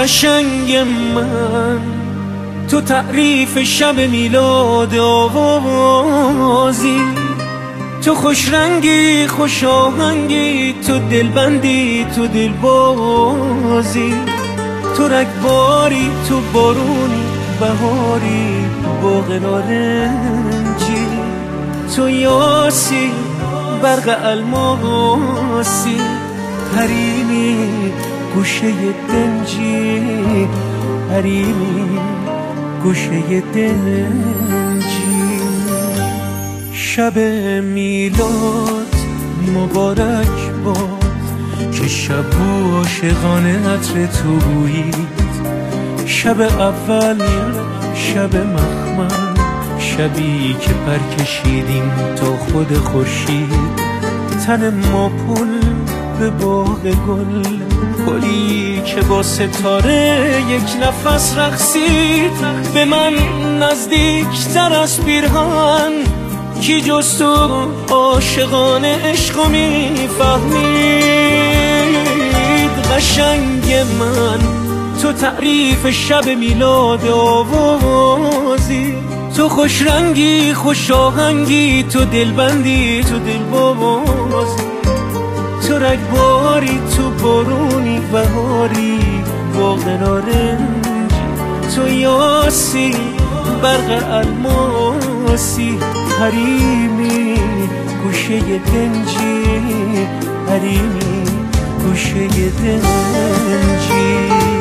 قشنگ من، تو تعریف شب میلاد آوازی، تو خوش رنگی خوش آهنگی، تو دلبندی تو دلبازی، تو رگباری تو بارونی بهاری باغ نارنجی، تو یاسی برق الماسی، حریمی گوشه دنجی، حریمی گوشه دنجی. شب میلاد مبارک باد که شب و عاشقانه عطر تو بویید، شب اول شب مخمل، شبی که پر کشیدیم تا خود خورشید، تن ما پل به باغ گل، گلی که با ستاره یک نفس رقصید، به من نزدیکتر از پیرهن، کی جز تو عاشقانه عشقو میفهمید. قشنگ من، تو تعریف شب میلاد آوازی، تو خوش رنگی خوش آهنگی، تو دلبندی تو دلبازی، تو رگباری تو بارونی بهاری باغ نارنجی، تو یاسی برق الماسی، حریمی گوشه دنجی، حریمی گوشه دنجی.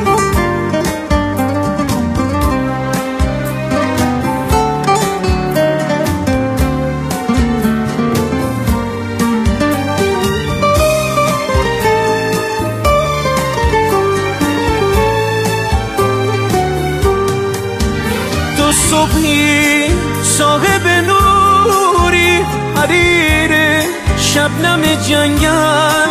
صبحی صاحب نوری، حریر شبنم جنگل،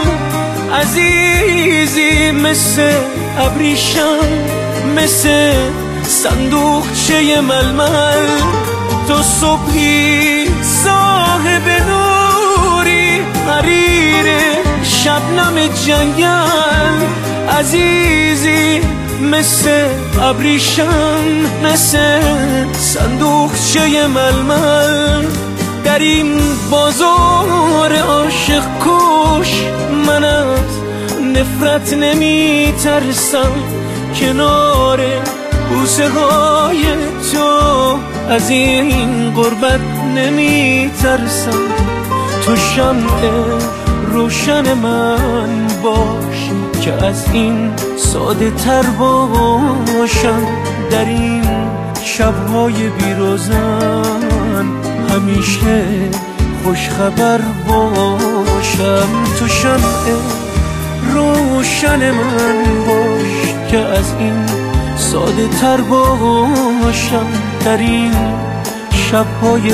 عزیزی مثل ابریشم، مثل صندوقچه ململ. تو صبحی صاحب نوری، حریر شبنم جنگل، عزیزی مثل ابریشم، مثل صندوقچه ململ. در این بازار عاشق کش من از نفرت نمی ترسم، کنار بوسه های تو از این غربت نمی ترسم. تو شمع روشن من باش که از این ساده تر باشم، در این شبهای بیروزن همیشه خوش خبر باشم. تو شمع روشن من باش که از این ساده تر باشم، در این شبهای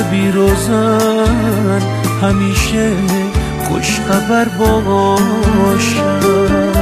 بیروزن همیشه خوش خبر باشم.